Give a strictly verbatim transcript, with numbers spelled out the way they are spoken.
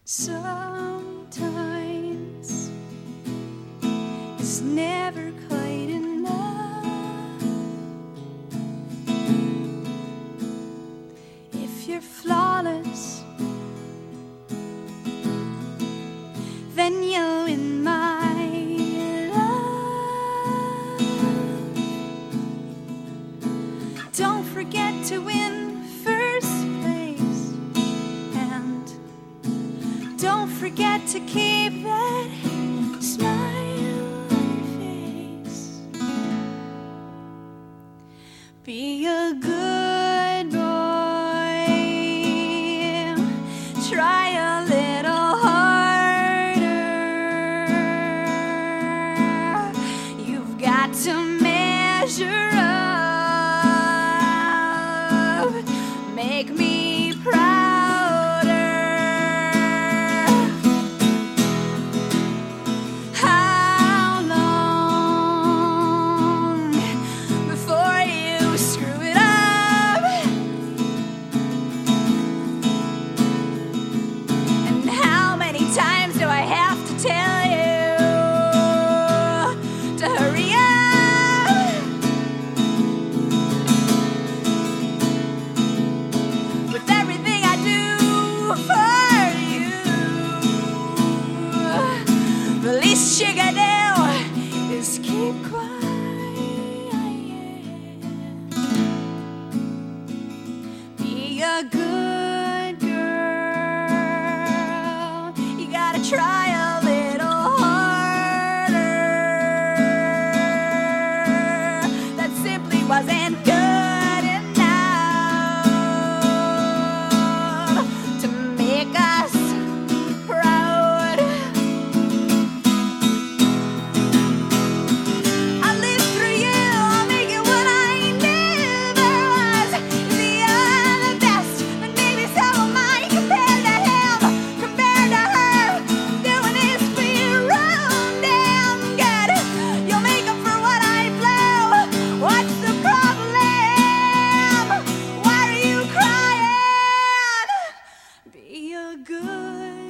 Sometimes it's never quite enough. If you're flawless, then you're in my love. Don't forget to win first place, and don't forget to keep that smile on your face. Be a good boy, try a little harder. You've got to measure up, make me prouder. How long before you screw it up? And how many times do I have to tell you to hurry up? With everything I do for you, the least you can do is keep quiet. Be a good girl. You gotta try a little harder. That simply wasn't good enough to make us proud. I'll live through you, I'll make you what I never was. You're the best, but maybe so am I. Compared to him, compared to her, doing this for your own damn good. You'll make up for what I blew. What's the problem? Why are you crying? Be a good